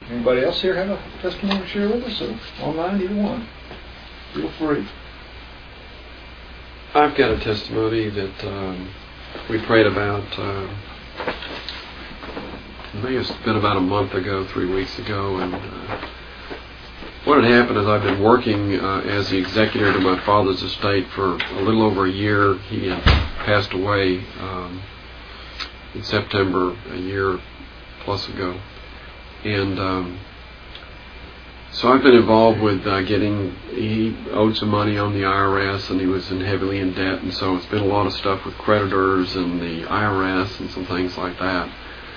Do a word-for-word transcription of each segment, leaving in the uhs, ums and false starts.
Anybody else here have a testimony to share with us? So online, either one. Feel free. I've got a testimony that um, we prayed about. Uh, it may have been about a month ago, three weeks ago, and uh, what had happened is I've been working uh, as the executor to my father's estate for a little over a year. He had passed away um, in September, a year plus ago. And um, so I've been involved with uh, getting, he owed some money on the I R S and he was in heavily in debt, and so it's been a lot of stuff with creditors and the I R S and some things like that.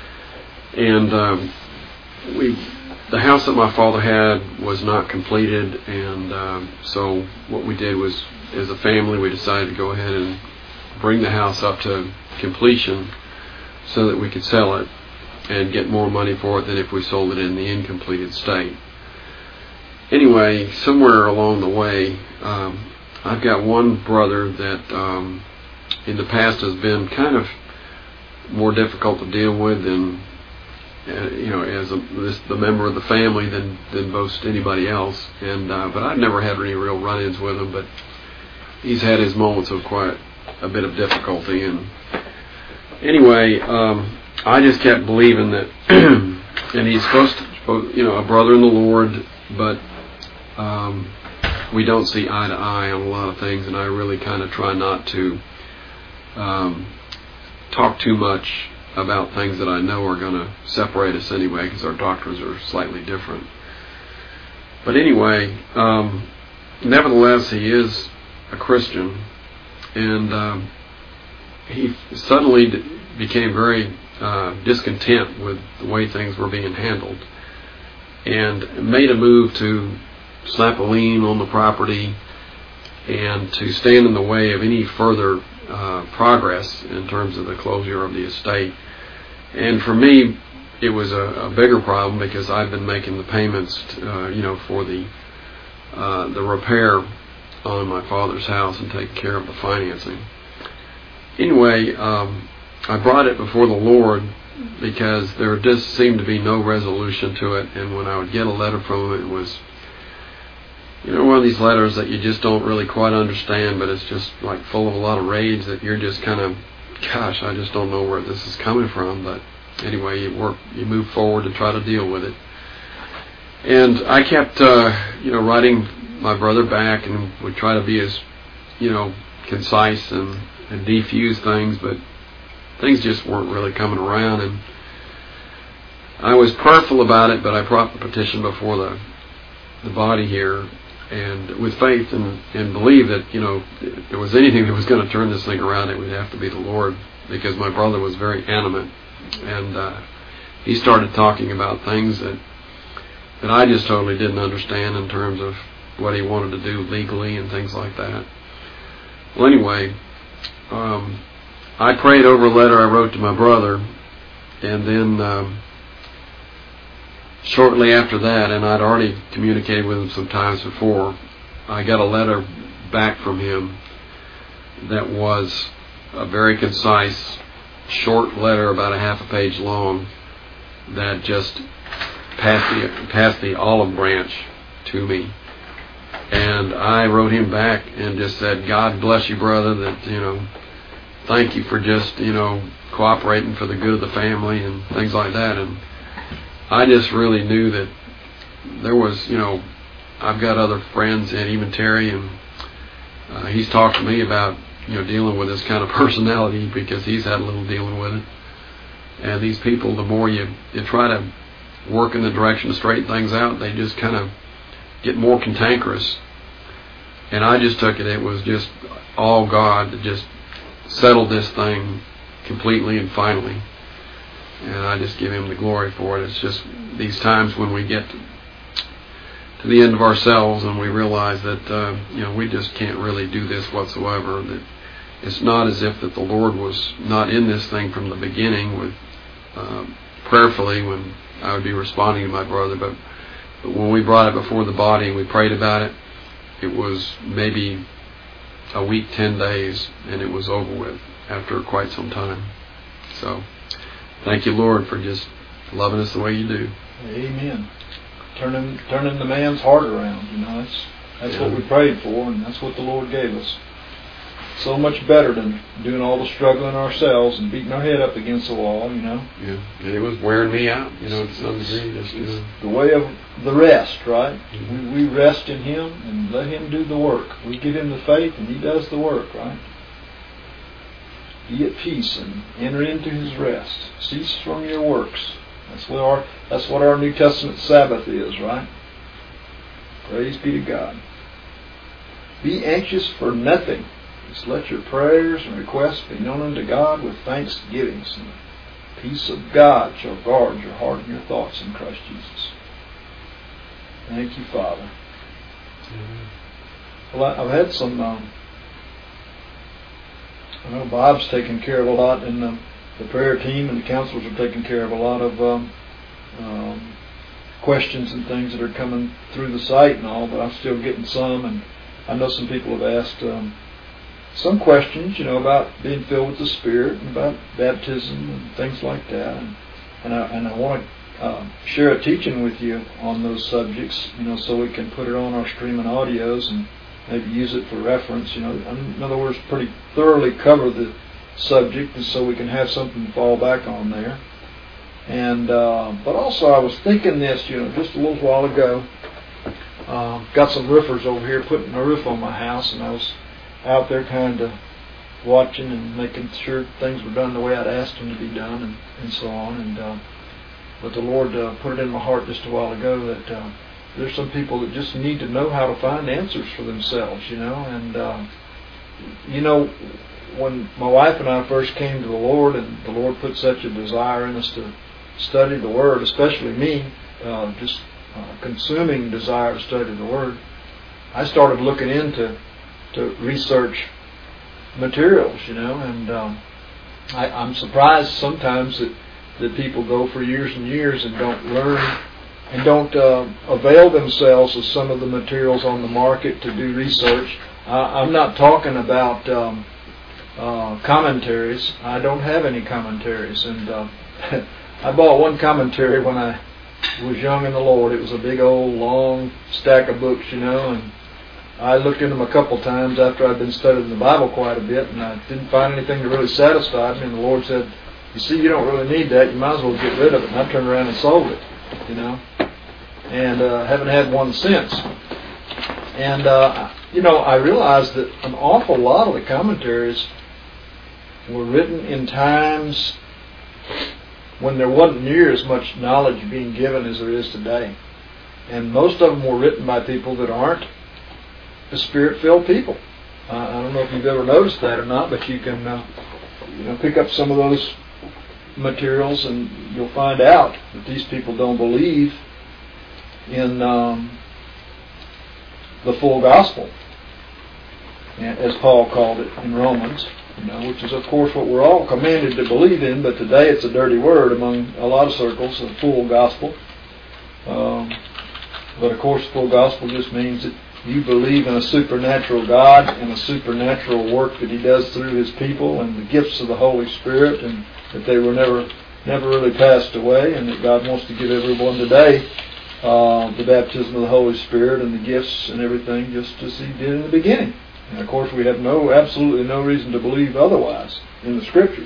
And um, we, the house that my father had was not completed, and um, so what we did was, as a family, we decided to go ahead and bring the house up to completion so that we could sell it and get more money for it than if we sold it in the incompleted state. Anyway, somewhere along the way, um, I've got one brother that um, in the past has been kind of more difficult to deal with than, uh, you know, as a, this, the member of the family than, than most anybody else. And uh, but I've never had any real run-ins with him, but he's had his moments of quite a bit of difficulty. And anyway, um, I just kept believing that, and he's supposed to, you know, a brother in the Lord, but um, we don't see eye to eye on a lot of things, and I really kind of try not to um, talk too much about things that I know are going to separate us anyway, because our doctrines are slightly different. But anyway, um, nevertheless, he is a Christian, and um, he suddenly d- became very uh, discontent with the way things were being handled, and made a move to slap a lien on the property and to stand in the way of any further uh, progress in terms of the closure of the estate. And for me, it was a, a bigger problem because I've been making the payments, uh, you know, for the uh, the repair on my father's house and taking care of the financing. Anyway, um, I brought it before the Lord because there just seemed to be no resolution to it, and when I would get a letter from him, it was, you know, one of these letters that you just don't really quite understand, but it's just like full of a lot of rage that you're just kind of, gosh, I just don't know where this is coming from. But anyway, you work, you move forward and try to deal with it. And I kept, uh, you know, writing my brother back, and would try to be as, you know, concise and, and defuse things, but things just weren't really coming around. And I was prayerful about it, but I brought the petition before the the body here, and with faith and, and believe that, you know, if there was anything that was going to turn this thing around, it would have to be the Lord, because my brother was very animate, and uh, he started talking about things that that I just totally didn't understand in terms of what he wanted to do legally and things like that. Well, anyway, um, I prayed over a letter I wrote to my brother, and then um, shortly after that, and I'd already communicated with him some times before, I got a letter back from him that was a very concise, short letter, about a half a page long, that just passed the, passed the olive branch to me. And I wrote him back and just said, God bless you, brother, that, you know, thank you for just, you know, cooperating for the good of the family and things like that. And I just really knew that there was, you know, I've got other friends, and even Terry, and uh, he's talked to me about, you know, dealing with this kind of personality, because he's had a little dealing with it. And these people, the more you, you try to work in the direction to straighten things out, they just kind of get more cantankerous. And I just took it, it was just all God that just settled this thing completely and finally. And I just give him the glory for it. It's just these times when we get to the end of ourselves and we realize that, uh, you know, we just can't really do this whatsoever. That it's not as if that the Lord was not in this thing from the beginning, with uh, prayerfully when I would be responding to my brother. But, but when we brought it before the body and we prayed about it, it was maybe a week, ten days, and it was over with after quite some time. So thank you, Lord, for just loving us the way you do. Amen. turning turning the man's heart around. You know, that's that's Yeah. what we prayed for, and that's what the Lord gave us. So much better than doing all the struggling ourselves and beating our head up against the wall. You know. Yeah, and it was wearing me out. You know, to some degree. Just, you know. The way of the rest, right? Mm-hmm. We, we rest in Him and let Him do the work. We give Him the faith, and He does the work, right? Be at peace and enter into His rest. Cease from your works. That's what our that's what our New Testament Sabbath is, right? Praise be to God. Be anxious for nothing. Just let your prayers and requests be known unto God with thanksgivings. And the peace of God shall guard your heart and your thoughts in Christ Jesus. Thank you, Father. Mm-hmm. Well, I've had some. Um, I know Bob's taken care of a lot, and the, the prayer team and the counselors are taking care of a lot of um, um, questions and things that are coming through the site and all. But I'm still getting some, and I know some people have asked um, some questions, you know, about being filled with the Spirit and about baptism and things like that. And, and I and I want to uh, share a teaching with you on those subjects, you know, so we can put it on our streaming audios and maybe use it for reference. You know, in other words, pretty thoroughly cover the subject, and so we can have something to fall back on there. And uh, but also, I was thinking this, you know, just a little while ago. Uh, got some roofers over here putting a roof on my house, and I was out there kind of watching and making sure things were done the way I'd asked them to be done, and, and so on. And uh, but the Lord uh, put it in my heart just a while ago that uh, there's some people that just need to know how to find answers for themselves, you know. And uh, you know, when my wife and I first came to the Lord, and the Lord put such a desire in us to study the Word, especially me, uh, just uh, consuming desire to study the Word, I started looking into to research materials, you know, and um, I, I'm surprised sometimes that, that people go for years and years and don't learn and don't uh, avail themselves of some of the materials on the market to do research. Uh, I'm not talking about um, uh, commentaries. I don't have any commentaries, and uh, I bought one commentary when I was young in the Lord. It was a big old long stack of books, you know, and I looked into them a couple times after I'd been studying the Bible quite a bit, and I didn't find anything that really satisfied me. And the Lord said, "You see, you don't really need that. You might as well get rid of it." And I turned around and sold it, you know, and uh, haven't had one since. And uh, you know, I realized that an awful lot of the commentaries were written in times when there wasn't near as much knowledge being given as there is today, and most of them were written by people that aren't the Spirit-filled people. Uh, I don't know if you've ever noticed that or not, but you can uh, you know, pick up some of those materials and you'll find out that these people don't believe in um, the full gospel, as Paul called it in Romans, you know, which is of course what we're all commanded to believe in, but today it's a dirty word among a lot of circles, the full gospel. Um, but of course full gospel just means that you believe in a supernatural God and a supernatural work that He does through His people and the gifts of the Holy Spirit, and that they were never never really passed away, and that God wants to give everyone today uh, the baptism of the Holy Spirit and the gifts and everything just as He did in the beginning. And of course we have no absolutely no reason to believe otherwise in the Scriptures.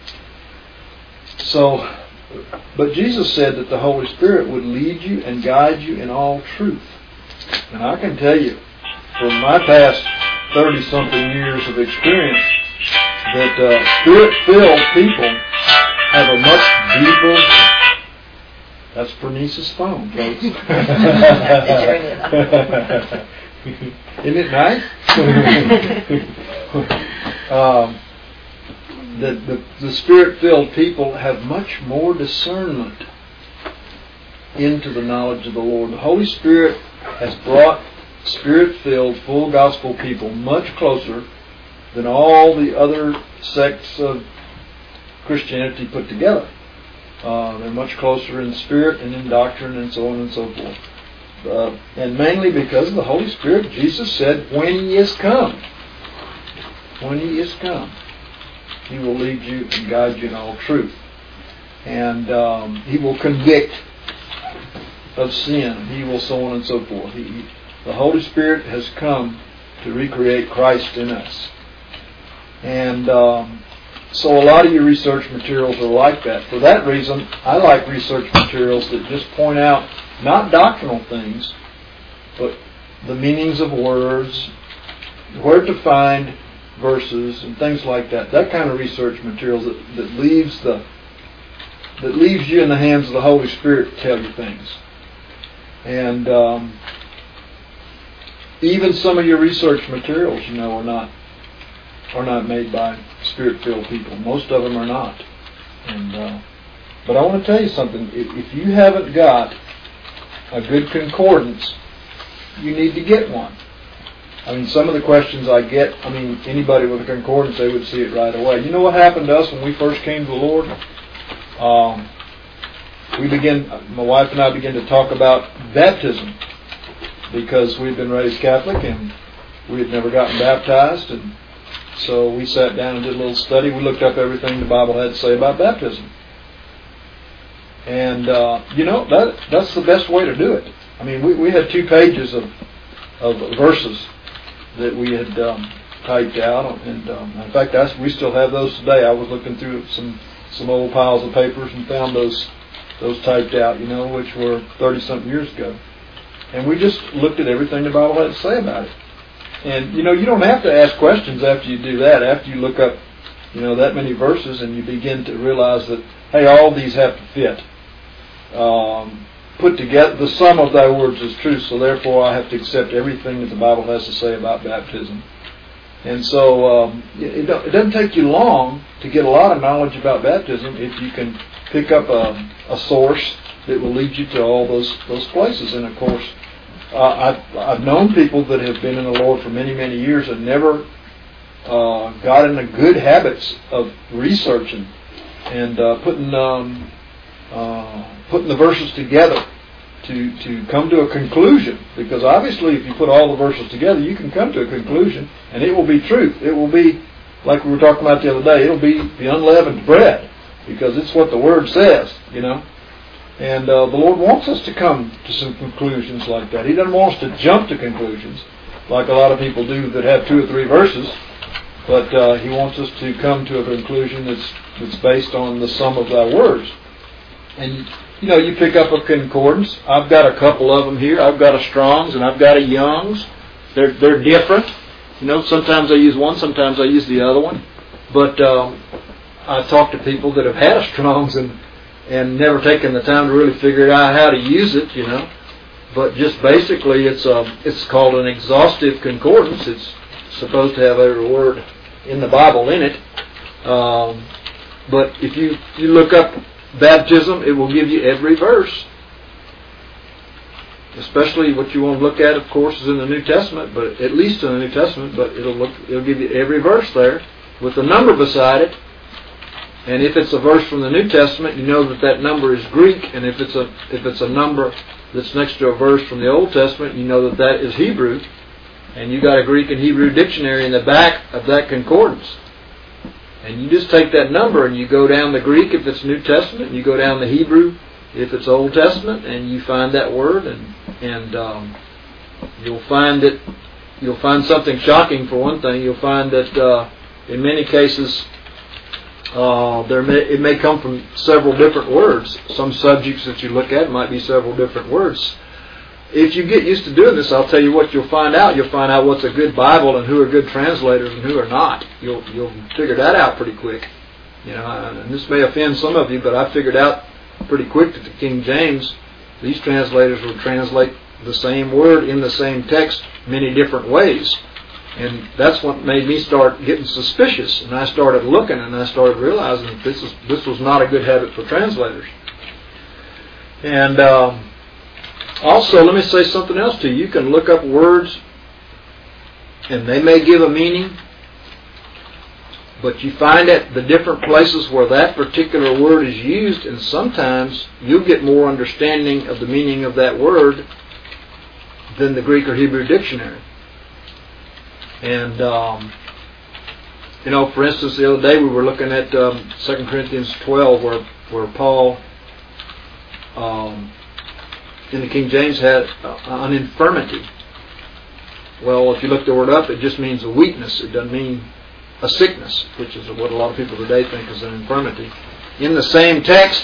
So, but Jesus said that the Holy Spirit would lead you and guide you in all truth. And I can tell you, from my past thirty-something years of experience, that uh, Spirit-filled people have a much deeper... That's Bernice's phone, folks. Isn't it nice? um, the, the, the Spirit-filled people have much more discernment into the knowledge of the Lord. The Holy Spirit has brought Spirit-filled, full gospel people much closer than all the other sects of Christianity put together. Uh, they're much closer in spirit and in doctrine and so on and so forth. Uh, and mainly because of the Holy Spirit. Jesus said, when He is come, when He is come, He will lead you and guide you in all truth. And um, He will convict of sin, evil, so on and so forth. He, the Holy Spirit has come to recreate Christ in us. And um, so a lot of your research materials are like that. For that reason, I like research materials that just point out not doctrinal things, but the meanings of words, where to find verses, and things like that. That kind of research materials that, that leaves the that leaves you in the hands of the Holy Spirit to tell you things. And um, even some of your research materials, you know, are not are not made by Spirit-filled people. Most of them are not. And uh, but I want to tell you something. If, if you haven't got a good concordance, you need to get one. I mean, some of the questions I get, I mean, anybody with a concordance, they would see it right away. You know what happened to us when we first came to the Lord? Um, we began, my wife and I began to talk about baptism because we'd been raised Catholic and we had never gotten baptized, and so we sat down and did a little study. We looked up everything the Bible had to say about baptism. And, uh, you know, that that's the best way to do it. I mean, we, we had two pages of, of verses that we had um, typed out. And, um, in fact, that's, we still have those today. I was looking through some, some old piles of papers and found those those typed out, you know, which were thirty-something years ago. And we just looked at everything the Bible had to say about it. And, you know, you don't have to ask questions after you do that. After you look up, you know, that many verses and you begin to realize that, hey, all these have to fit. Um, put together, the sum of thy words is truth, so therefore I have to accept everything that the Bible has to say about baptism. And so um, it, it doesn't take you long to get a lot of knowledge about baptism if you can pick up a, a source that will lead you to all those those places. And of course, uh, I've, I've known people that have been in the Lord for many, many years and never uh, got in the good habits of researching and uh, putting um, uh, putting the verses together to to come to a conclusion. Because obviously, if you put all the verses together, you can come to a conclusion, and it will be truth. It will be, like we were talking about the other day, it'll be the unleavened bread, because it's what the Word says, you know. And uh, the Lord wants us to come to some conclusions like that. He doesn't want us to jump to conclusions like a lot of people do that have two or three verses, but uh, He wants us to come to a conclusion that's that's based on the sum of thy words. And you know, you pick up a concordance. I've got a couple of them here. I've got a Strong's and I've got a Young's. They're they're different. You know, sometimes I use one, sometimes I use the other one. But um, I talk to people that have had a Strong's and and never taken the time to really figure out how to use it. You know, but just basically, it's a it's called an exhaustive concordance. It's supposed to have every word in the Bible in it. Um, but if you you look up baptism, it will give you every verse. Especially what you want to look at, of course, is in the New Testament, but at least in the New Testament, but it'll look it'll give you every verse there with a number beside it. And if it's a verse from the New Testament, you know that that number is Greek, and if it's a if it's a number that's next to a verse from the Old Testament, you know that that is Hebrew, and you got a Greek and Hebrew dictionary in the back of that concordance. And you just take that number and you go down the Greek if it's New Testament, and you go down the Hebrew if it's Old Testament, and you find that word, and and um, you'll find that you'll find something shocking. For one thing, you'll find that uh, in many cases uh, there may, it may come from several different words. Some subjects that you look at might be several different words. If you get used to doing this, I'll tell you what you'll find out. You'll find out what's a good Bible and who are good translators and who are not. You'll you'll figure that out pretty quick. You know, and this may offend some of you, but I figured out pretty quick that the King James, these translators would translate the same word in the same text many different ways. And that's what made me start getting suspicious. And I started looking, and I started realizing that this is this was not a good habit for translators. And um, also, let me say something else to you. You can look up words, and they may give a meaning, but you find at the different places where that particular word is used, and sometimes you'll get more understanding of the meaning of that word than the Greek or Hebrew dictionary. And, um, you know, for instance, the other day we were looking at um, Second Corinthians twelve, where, where Paul... Um, in the King James had uh, an infirmity. Well, if you look the word up, it just means a weakness. It doesn't mean a sickness, which is what a lot of people today think is an infirmity. In the same text,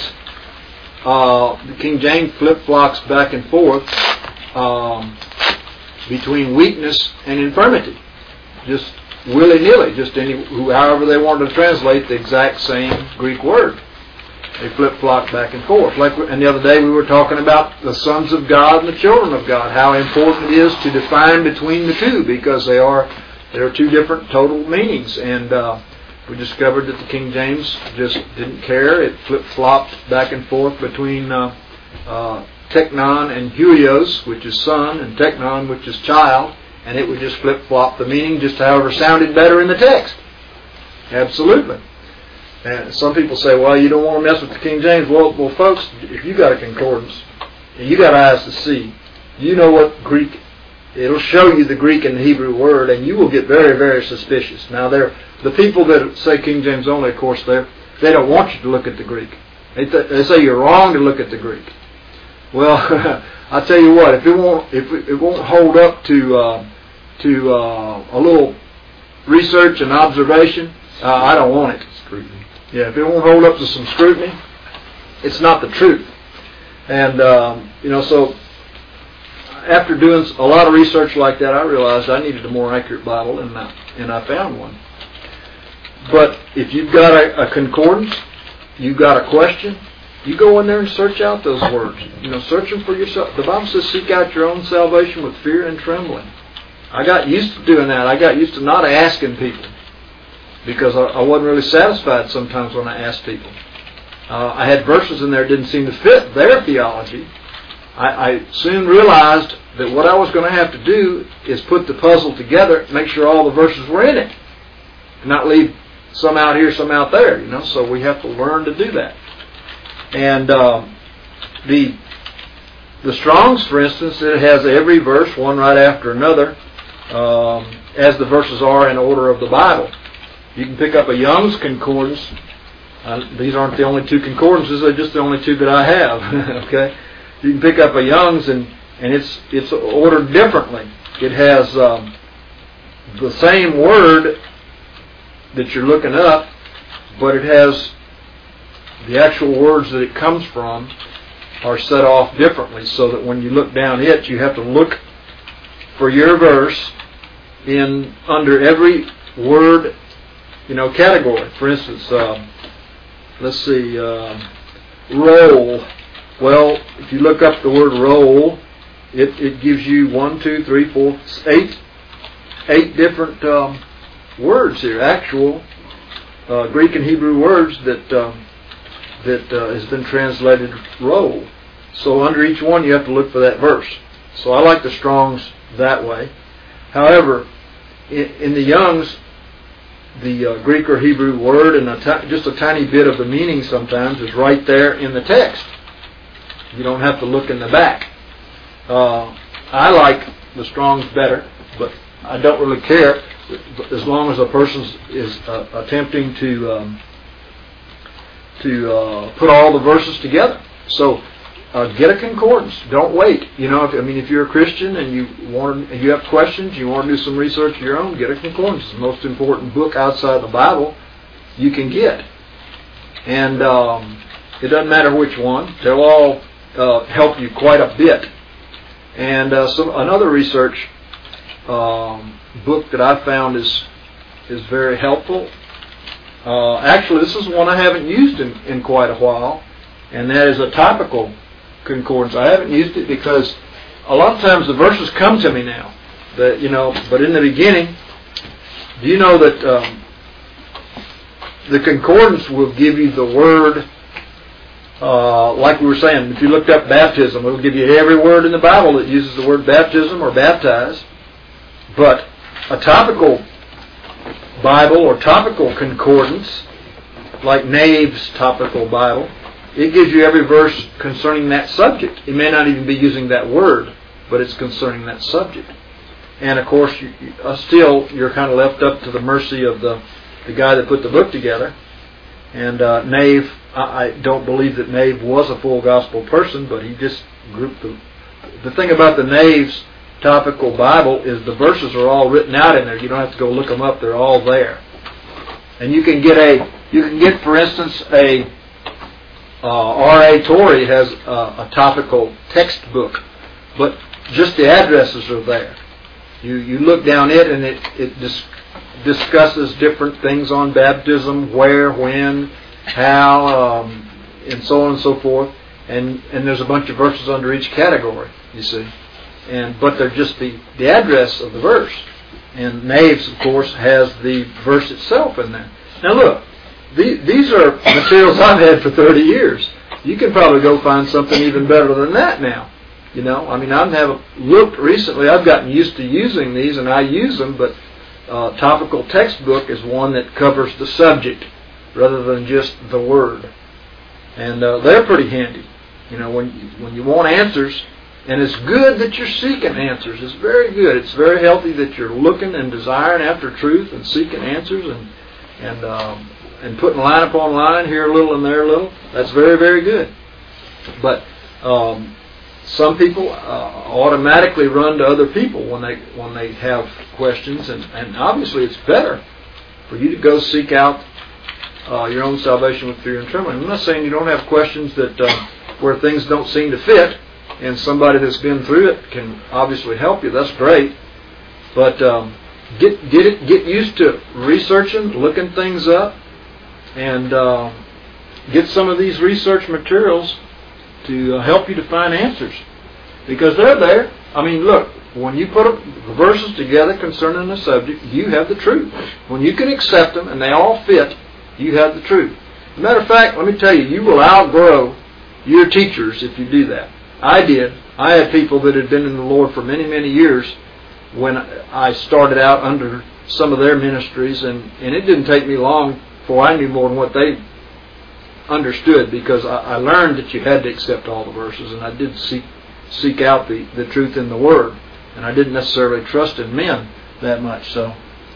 uh, the King James flip-flops back and forth um, between weakness and infirmity. Just willy-nilly, just any, however they wanted to translate the exact same Greek word. They flip-flop back and forth. Like, and the other day we were talking about the sons of God and the children of God, how important it is to define between the two, because they are there are two different total meanings. And uh, we discovered that the King James just didn't care. It flip-flopped back and forth between uh, uh, teknon and huios, which is son, and teknon, which is child, and it would just flip-flop the meaning just however sounded better in the text. Absolutely. And some people say, well, you don't want to mess with the King James. Well, well, folks, if you got a concordance, and you got eyes to see, you know what Greek, it'll show you the Greek and the Hebrew word, and you will get very, very suspicious. Now, they're, the people that say King James only, of course, they they don't want you to look at the Greek. They, th- they say you're wrong to look at the Greek. Well, I tell you what, if it won't, if it, it won't hold up to uh, to uh, a little research and observation, uh, I don't want it. Scrutiny. Yeah, if it won't hold up to some scrutiny, it's not the truth. And, um, you know, so after doing a lot of research like that, I realized I needed a more accurate Bible, and I, and I found one. But if you've got a, a concordance, you've got a question, you go in there and search out those words. You know, search them for yourself. The Bible says, seek out your own salvation with fear and trembling. I got used to doing that. I got used to not asking people, because I, I wasn't really satisfied sometimes when I asked people. Uh, I had verses in there that didn't seem to fit their theology. I, I soon realized that what I was going to have to do is put the puzzle together, make sure all the verses were in it, not leave some out here, some out there. You know, so we have to learn to do that. And um, the the Strong's, for instance, it has every verse one right after another, um, as the verses are in order of the Bible. You can pick up a Young's concordance. Uh, these aren't the only two concordances; they're just the only two that I have. Okay, you can pick up a Young's, and and it's it's ordered differently. It has um, the same word that you're looking up, but it has the actual words that it comes from are set off differently, so that when you look down it, you have to look for your verse in under every word, you know, category. For instance, uh, let's see, uh, roll. Well, if you look up the word roll, it, it gives you one, two, three, four, eight, eight different um, words here, actual uh, Greek and Hebrew words that um, that uh, has been translated roll. So under each one, you have to look for that verse. So I like the Strong's that way. However, in, in the Young's, the uh, Greek or Hebrew word and a t- just a tiny bit of the meaning sometimes is right there in the text. You don't have to look in the back. Uh, I like the Strong's better, but I don't really care as long as a person is uh, attempting to um, to uh, put all the verses together. So uh, get a concordance. Don't wait. You know, if, I mean, if you're a Christian and you want, and you have questions, you want to do some research of your own, get a concordance. It's the most important book outside the Bible you can get, and um, it doesn't matter which one. They'll all uh, help you quite a bit. And uh, some another research um, book that I found is is very helpful. Uh, actually, this is one I haven't used in, in quite a while, and that is a topical concordance. I haven't used it because a lot of times the verses come to me now, that you know. But in the beginning, do you know that um, the concordance will give you the word? Uh, like we were saying, if you looked up baptism, it will give you every word in the Bible that uses the word baptism or baptize. But a topical Bible or topical concordance, like Nave's topical Bible, it gives you every verse concerning that subject. It may not even be using that word, but it's concerning that subject. And of course, you, uh, still, you're kind of left up to the mercy of the, the guy that put the book together. And uh, Nave, I, I don't believe that Nave was a full gospel person, but he just grouped the, the thing about the Naves Topical Bible is the verses are all written out in there. You don't have to go look them up; they're all there. And you can get a, you can get, for instance, a uh, R A Torrey has a, a topical textbook, but just the addresses are there. You you look down it, and it it dis- discusses different things on baptism, where, when, how, um, and so on and so forth. And and there's a bunch of verses under each category. You see, and but they're just the the address of the verse. And Naves, of course, has the verse itself in there. Now look, the, these are materials I've had for thirty years. You can probably go find something even better than that now. You know, I mean, I have looked recently. I've gotten used to using these, and I use them. But uh, Topical Textbook is one that covers the subject rather than just the word, and uh, they're pretty handy. You know, when you, when you want answers. And it's good that you're seeking answers. It's very good. It's very healthy that you're looking and desiring after truth and seeking answers and and um, and putting line upon line, here a little and there a little. That's very, very good. But um, some people uh, automatically run to other people when they when they have questions, and, and obviously it's better for you to go seek out uh, your own salvation with fear and trembling. I'm not saying you don't have questions that uh, where things don't seem to fit. And somebody that's been through it can obviously help you. That's great. But um, get get it get used to researching, looking things up, and uh, get some of these research materials to uh, help you to find answers, because they're there. I mean, look, when you put the verses together concerning the subject, you have the truth. When you can accept them and they all fit, you have the truth. As a matter of fact, let me tell you, you will outgrow your teachers if you do that. I did. I had people that had been in the Lord for many, many years when I started out under some of their ministries, and, and it didn't take me long before I knew more than what they understood, because I, I learned that you had to accept all the verses, and I did seek seek out the, the truth in the Word, and I didn't necessarily trust in men that much. So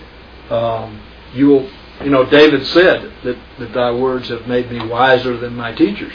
um, you will, you know, David said that, that thy words have made me wiser than my teachers.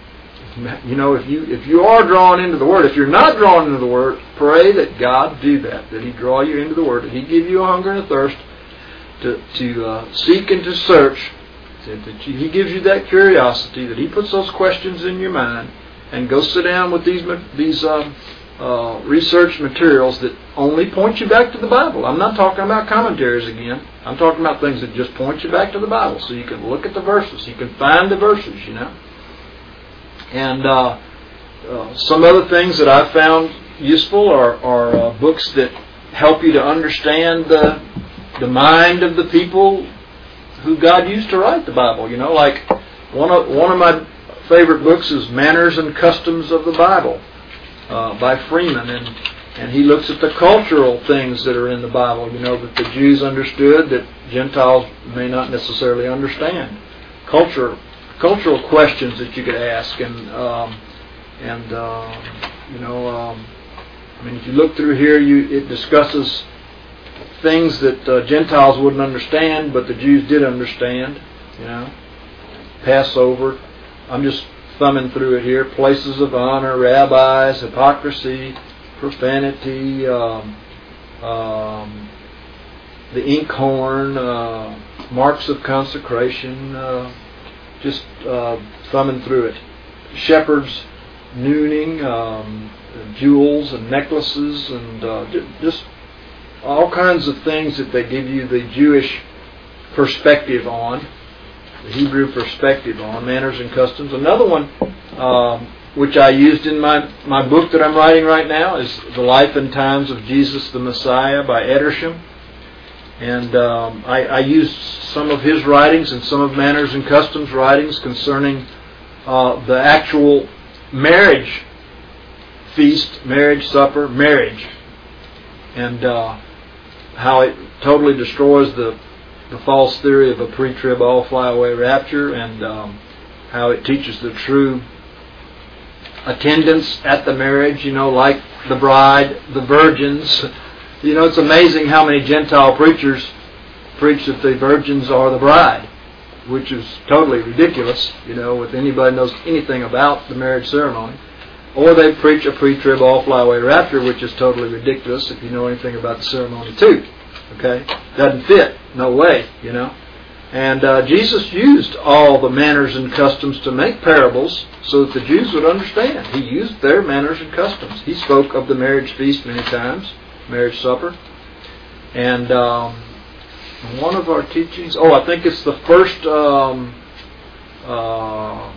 You know, if you if you are drawn into the Word, if you're not drawn into the Word, pray that God do that, that He draw you into the Word, that He give you a hunger and a thirst to to uh, seek and to search, that He gives you that curiosity, that He puts those questions in your mind, and go sit down with these these uh, uh, research materials that only point you back to the Bible. I'm not talking about commentaries again. I'm talking about things that just point you back to the Bible, so you can look at the verses, you can find the verses, you know. And uh, uh, some other things that I've found useful are, are uh, books that help you to understand the the mind of the people who God used to write the Bible. You know, like one of one of my favorite books is Manners and Customs of the Bible uh, by Freeman, and and he looks at the cultural things that are in the Bible. You know, that the Jews understood that Gentiles may not necessarily understand. Culture. Cultural questions that you could ask, and um, and uh, you know, um, I mean, if you look through here, you it discusses things that uh, Gentiles wouldn't understand, but the Jews did understand. You know, Passover. I'm just thumbing through it here. Places of honor, rabbis, hypocrisy, profanity, um, um, the inkhorn, uh, marks of consecration. Uh, Just uh, thumbing through it. Shepherds, nooning, um, jewels and necklaces, and uh, just all kinds of things that they give you the Jewish perspective on, the Hebrew perspective on, manners and customs. Another one, um, which I used in my, my book that I'm writing right now, is The Life and Times of Jesus the Messiah by Edersheim. And um, I, I used some of his writings and some of Manners and Customs writings concerning uh, the actual marriage feast, marriage supper, marriage, and uh, how it totally destroys the the false theory of a pre-trib all fly away rapture, and um, how it teaches the true attendance at the marriage. You know, like the bride, the virgins. You know, it's amazing how many Gentile preachers preach that the virgins are the bride, which is totally ridiculous, you know, if anybody knows anything about the marriage ceremony. or they preach a pre-trib all fly away rapture, which is totally ridiculous if you know anything about the ceremony too. Okay, doesn't fit, no way, you know. And uh, Jesus used all the manners and customs to make parables so that the Jews would understand. He used their manners and customs. He spoke of the marriage feast many times, marriage supper. And um, one of our teachings, oh, I think it's the first um, uh,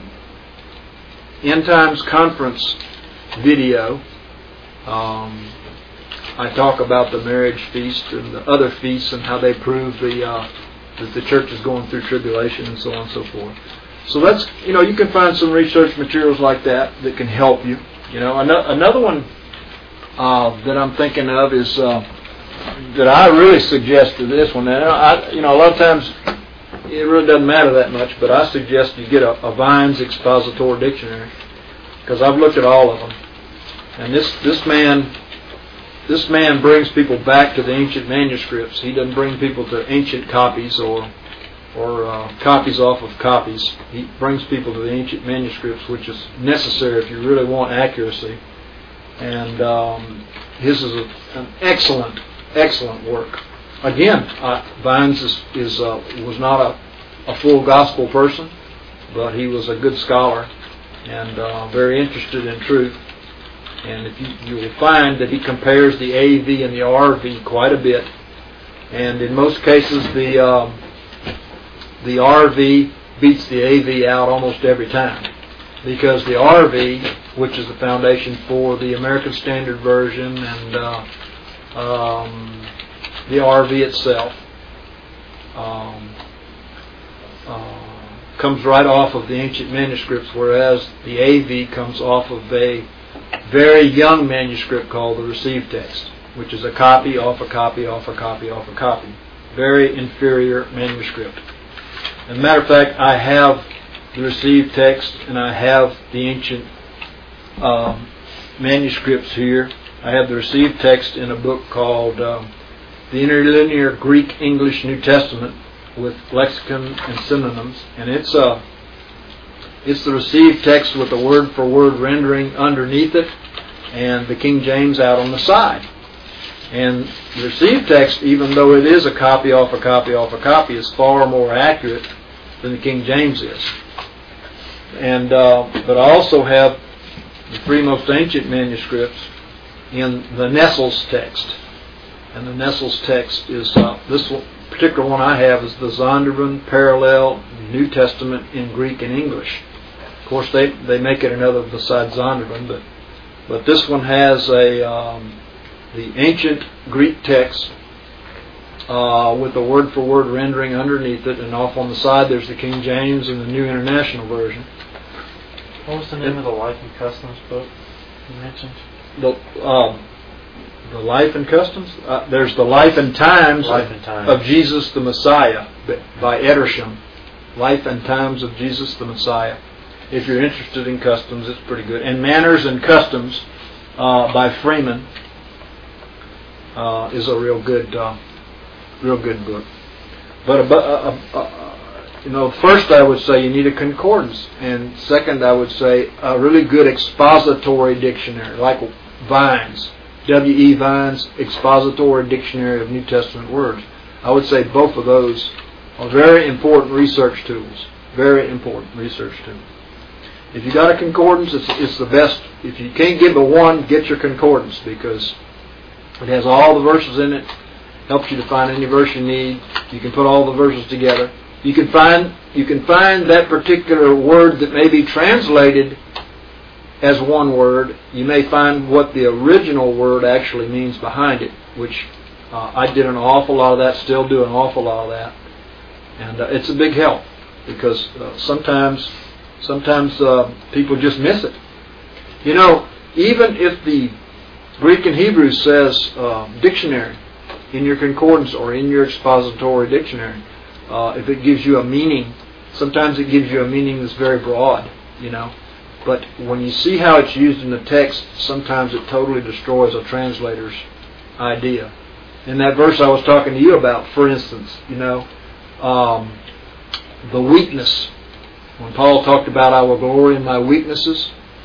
End Times Conference video. Um, I talk about the marriage feast and the other feasts and how they prove the uh, that the church is going through tribulation and so on and so forth. So that's, you know, you can find some research materials like that that can help you. You know, another one uh, that I'm thinking of is uh, that I really suggest to this one. And I, you know, a lot of times it really doesn't matter that much, but I suggest you get a, a Vine's Expositor Dictionary, because I've looked at all of them, and this this man. This man brings people back to the ancient manuscripts. He doesn't bring people to ancient copies or or uh, copies off of copies. He brings people to the ancient manuscripts, which is necessary if you really want accuracy. And um, his is a, an excellent, excellent work. Again, uh, Vines is, is uh, was not a, a full gospel person, but he was a good scholar and uh, very interested in truth. And if you, you will find that he compares the A V and the R V quite a bit, and in most cases the um, the R V beats the A V out almost every time, because the R V, which is the foundation for the American Standard Version and uh, um, the R V itself, um, uh, comes right off of the ancient manuscripts, whereas the A V comes off of a very young manuscript called the Received Text, which is a copy off a copy off a copy off a copy. Very inferior manuscript. As a matter of fact, I have the Received Text and I have the ancient um, manuscripts here. I have the Received Text in a book called um, The Interlinear Greek English New Testament with Lexicon and Synonyms, and it's a uh, It's the Received Text with the word-for-word rendering underneath it and the King James out on the side. And the Received Text, even though it is a copy off a copy off a copy, is far more accurate than the King James is. And uh, but I also have the three most ancient manuscripts in the Nestle's text. And the Nestle's text is, uh, this one, particular one I have is the Zondervan Parallel New Testament in Greek and English. Of course, they, they make it another besides Zondervan, but but this one has a um, the ancient Greek text uh, with the word-for-word rendering underneath it, and off on the side there's the King James and the New International Version. What was the name it, of the Life and Customs book you mentioned? The um, the Life and Customs. Uh, there's the Life and Times, Life of, and Times of Jesus the Messiah by Edersheim. Life and Times of Jesus the Messiah. If you're interested in customs, it's pretty good. And Manners and Customs uh, by Freeman uh, is a real good, uh, real good book. But uh, uh, uh, you know, first I would say you need a concordance, and second I would say a really good expository dictionary, like Vine's, W E Vine's Expository Dictionary of New Testament Words. I would say both of those are very important research tools. Very important research tools. If you got a concordance, it's, it's the best. If you can't give a one, get your concordance, because it has all the verses in it. Helps you to find any verse you need. You can put all the verses together. You can find you can find that particular word that may be translated as one word. You may find what the original word actually means behind it, which uh, I did an awful lot of that. Still do an awful lot of that, and uh, it's a big help, because uh, sometimes. Sometimes uh, people just miss it. You know, even if the Greek and Hebrew says uh, dictionary in your concordance or in your expository dictionary, uh, if it gives you a meaning, sometimes it gives you a meaning that's very broad, you know. But when you see how it's used in the text, sometimes it totally destroys a translator's idea. In that verse I was talking to you about, for instance, you know, um, the weakness. When Paul talked about I will glory in my weaknesses,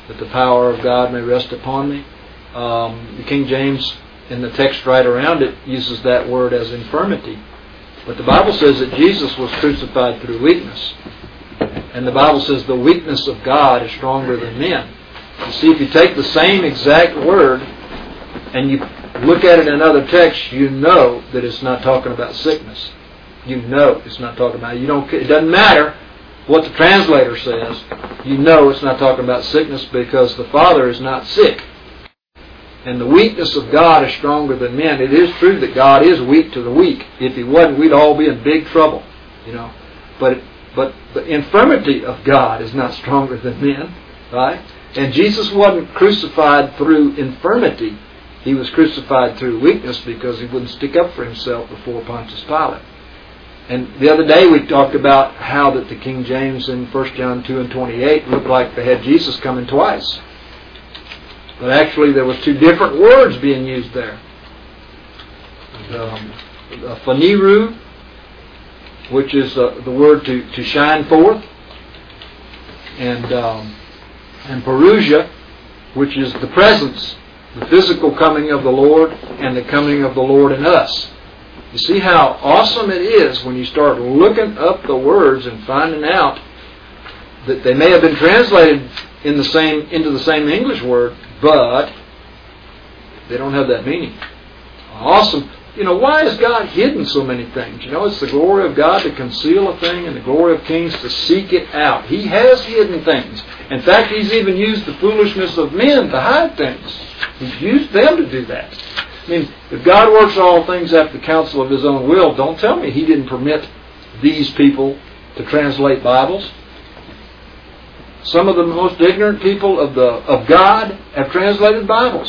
that the power of God may rest upon me. Um, the King James, in the text right around it, uses that word as infirmity. But the Bible says that Jesus was crucified through weakness. And the Bible says the weakness of God is stronger than men. You see, if you take the same exact word and you look at it in other texts, you know that it's not talking about sickness. You know it's not talking about it. You don't. It doesn't matter what the translator says. You know it's not talking about sickness because the Father is not sick. And the weakness of God is stronger than men. It is true that God is weak to the weak. If He wasn't, we'd all be in big trouble, you know. But but the infirmity of God is not stronger than men, right? And Jesus wasn't crucified through infirmity. He was crucified through weakness because He wouldn't stick up for Himself before Pontius Pilate. And the other day we talked about how that the King James in First John two and twenty-eight looked like they had Jesus coming twice. But actually there was two different words being used there. Um, phaniru, which is uh, the word to, to shine forth, and um, and parousia, which is the presence, the physical coming of the Lord and the coming of the Lord in us. You see how awesome it is when you start looking up the words and finding out that they may have been translated in the same into the same English word, but they don't have that meaning. Awesome. You know, why has God hidden so many things? You know, it's the glory of God to conceal a thing and the glory of kings to seek it out. He has hidden things. In fact, He's even used the foolishness of men to hide things. He's used them to do that. I mean, if God works all things after the counsel of His own will, don't tell me He didn't permit these people to translate Bibles. Some of the most ignorant people of the of God have translated Bibles.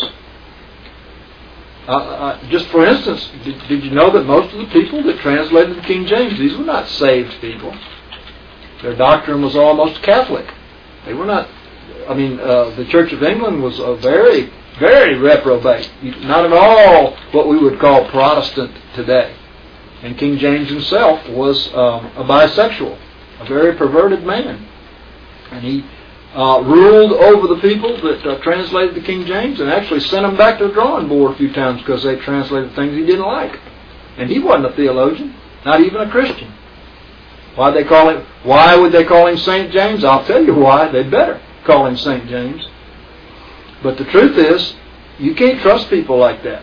Uh, uh, just for instance, did, did you know that most of the people that translated the King James, these were not saved people. Their doctrine was almost Catholic. They were not. I mean, uh, the Church of England was a very, very reprobate. Not at all what we would call Protestant today. And King James himself was um, a bisexual, a very perverted man. And he uh, ruled over the people that uh, translated the King James and actually sent them back to the drawing board a few times because they translated things he didn't like. And he wasn't a theologian, not even a Christian. Why they call him? Why would they call him Saint James? I'll tell you why. They'd better call him Saint James. But the truth is, you can't trust people like that.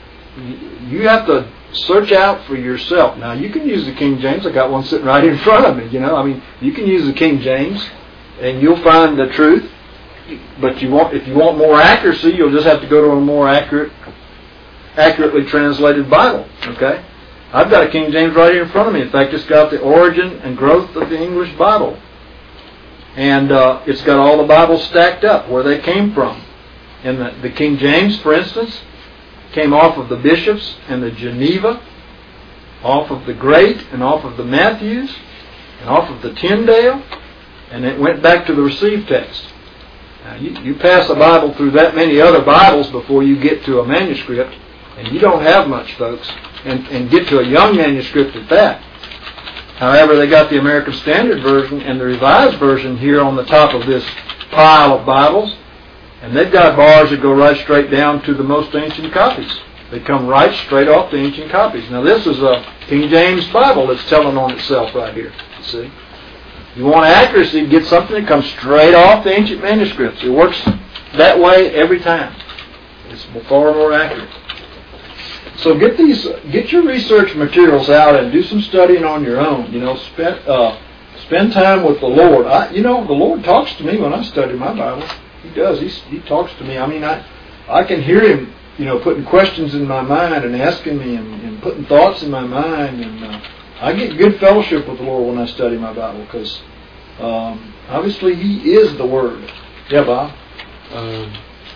You have to search out for yourself. Now, you can use the King James. I got one sitting right in front of me. You know, I mean, you can use the King James, and you'll find the truth. But you want, if you want more accuracy, you'll just have to go to a more accurate, accurately translated Bible. Okay, I've got a King James right here in front of me. In fact, it's got the origin and growth of the English Bible, and uh, it's got all the Bibles stacked up where they came from. And the, the King James, for instance, came off of the bishops and the Geneva, off of the Great and off of the Matthews, and off of the Tyndale, and it went back to the received text. Now, you, you pass a Bible through that many other Bibles before you get to a manuscript, and you don't have much, folks, and, and get to a young manuscript at that. However, they got the American Standard Version and the Revised Version here on the top of this pile of Bibles, and they've got bars that go right straight down to the most ancient copies. They come right straight off the ancient copies. Now, this is a King James Bible that's telling on itself right here, you see. You want accuracy, get something that comes straight off the ancient manuscripts. It works that way every time. It's far more accurate. So get these, get your research materials out and do some studying on your own. You know, spend uh, spend time with the Lord. I, you know, the Lord talks to me when I study my Bible. He does. He he talks to me. I mean, I I can hear Him, you know, putting questions in my mind and asking me and, and putting thoughts in my mind, and uh, I get good fellowship with the Lord when I study my Bible because um, obviously He is the Word. Yeah, Bob? Uh,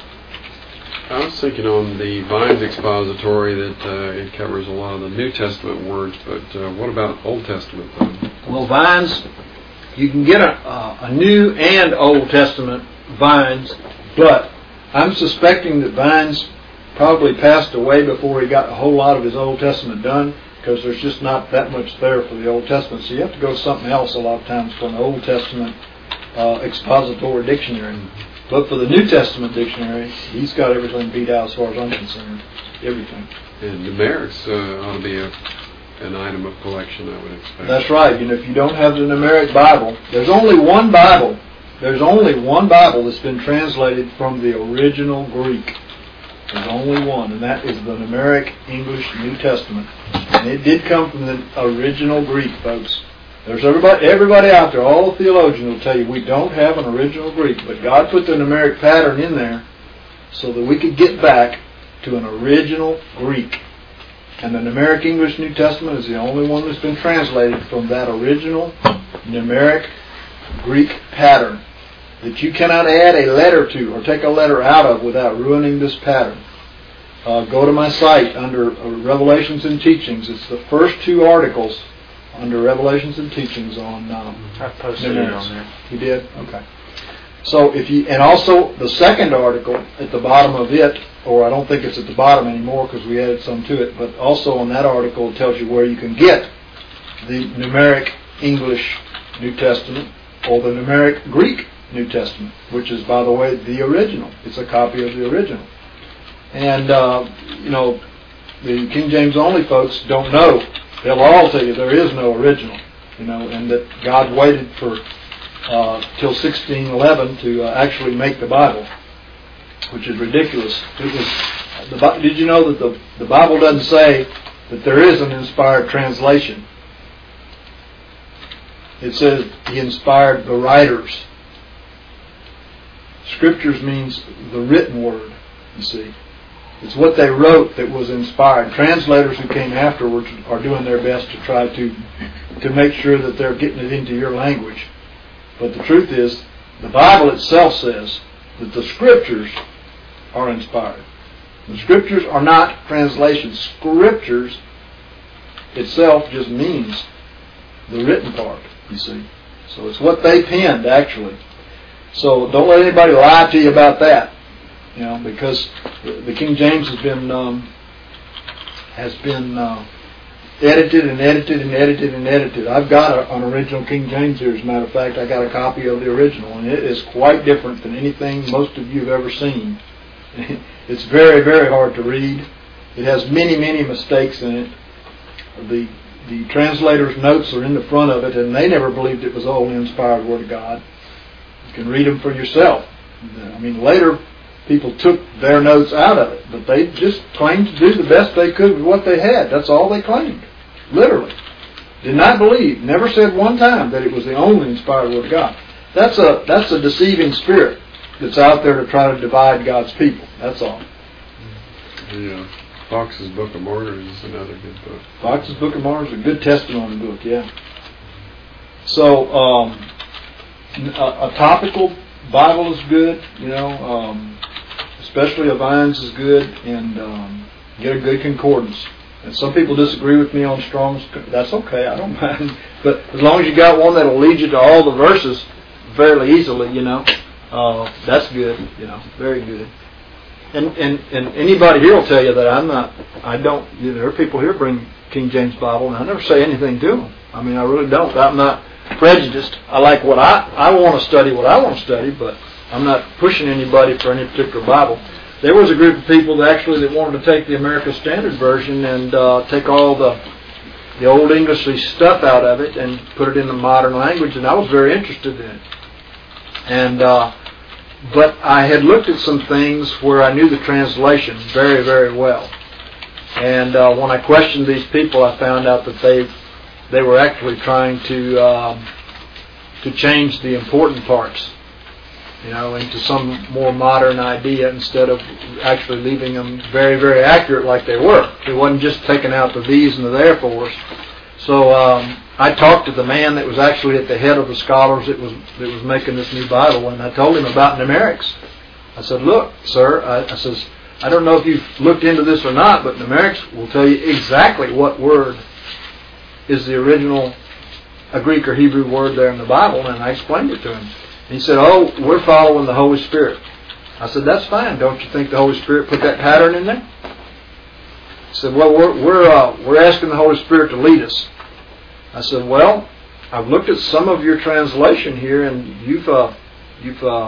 I was thinking on the Vines expository that uh, it covers a lot of the New Testament words, but uh, what about Old Testament, though? Well, Vines, you can get a, uh, a New and Old Testament Vines, but I'm suspecting that Vines probably passed away before he got a whole lot of his Old Testament done, because there's just not that much there for the Old Testament. So you have to go to something else a lot of times for an Old Testament uh, expository dictionary. But for the New Testament dictionary, he's got everything beat out as far as I'm concerned. Everything. And numerics uh, ought to be a, an item of collection, I would expect. That's right. You know, if you don't have the numeric Bible, there's only one Bible. There's only one Bible that's been translated from the original Greek. There's only one, and that is the numeric English New Testament. And it did come from the original Greek, folks. There's everybody, everybody out there, all the theologians will tell you we don't have an original Greek, but God put the numeric pattern in there so that we could get back to an original Greek. And the numeric English New Testament is the only one that's been translated from that original numeric Greek pattern that you cannot add a letter to or take a letter out of without ruining this pattern. Uh, go to my site under uh, Revelations and Teachings. It's the first two articles under Revelations and Teachings on um, I posted it on there. You did? Okay. So if you, and also the second article at the bottom of it, or I don't think it's at the bottom anymore because we added some to it, but also on that article it tells you where you can get the numeric English New Testament or the numeric Greek New Testament, which is, by the way, the original. It's a copy of the original. And, uh, you know, the King James only folks don't know. They'll all tell you there is no original, you know, and that God waited for uh, till sixteen eleven to uh, actually make the Bible, which is ridiculous. It was, the, did you know that the, the Bible doesn't say that there is an inspired translation? It says He inspired the writers. Scriptures means the written word, you see. It's what they wrote that was inspired. Translators who came afterwards are doing their best to try to to make sure that they're getting it into your language. But the truth is, the Bible itself says that the Scriptures are inspired. The Scriptures are not translations. Scriptures itself just means the written part, you see. So it's what they penned, actually. So don't let anybody lie to you about that, you know, because the King James has been um, has been uh, edited and edited and edited and edited. I've got a, an original King James here. As a matter of fact, I got a copy of the original, and it is quite different than anything most of you have ever seen. It's very, very hard to read. It has many, many mistakes in it. The the translator's notes are in the front of it, and they never believed it was the wholly inspired Word of God. You can read them for yourself. I mean, later people took their notes out of it, but they just claimed to do the best they could with what they had. That's all they claimed, literally. Did not believe, never said one time that it was the only inspired Word of God. That's a that's a deceiving spirit that's out there to try to divide God's people. That's all. Yeah. Fox's Book of Martyrs is another good book. Fox's Book of Martyrs is a good testimony book, yeah. So, um, a, a topical Bible is good, you know, um, especially a Vines is good, and um, get a good concordance. And some people disagree with me on Strong's. That's okay, I don't mind. But as long as you got one that'll lead you to all the verses fairly easily, you know, uh, that's good, you know, very good. And, and and anybody here will tell you that I'm not, I don't, you know, there are people here bring King James Bible, and I never say anything to them. I mean, I really don't. I'm not prejudiced. I like what I, I want to study, what I want to study, but I'm not pushing anybody for any particular Bible. There was a group of people that actually that wanted to take the American Standard Version and uh, take all the the old Englishy stuff out of it and put it in the modern language, and I was very interested in it. And uh, but I had looked at some things where I knew the translation very, very well. And uh, when I questioned these people, I found out that they they were actually trying to um, to change the important parts, you know, into some more modern idea instead of actually leaving them very, very accurate like they were. It wasn't just taking out the these and the therefores. So um, I talked to the man that was actually at the head of the scholars that was that was making this new Bible, and I told him about numerics. I said, "Look, sir," I, I says, "I don't know if you've looked into this or not, but numerics will tell you exactly what word is the original a Greek or Hebrew word there in the Bible." And I explained it to him. And he said, "Oh, we're following the Holy Spirit." I said, "That's fine. Don't you think the Holy Spirit put that pattern in there?" He said, "Well, we're we're uh, we're asking the Holy Spirit to lead us." I said, "Well, I've looked at some of your translation here, and you've uh, you've um,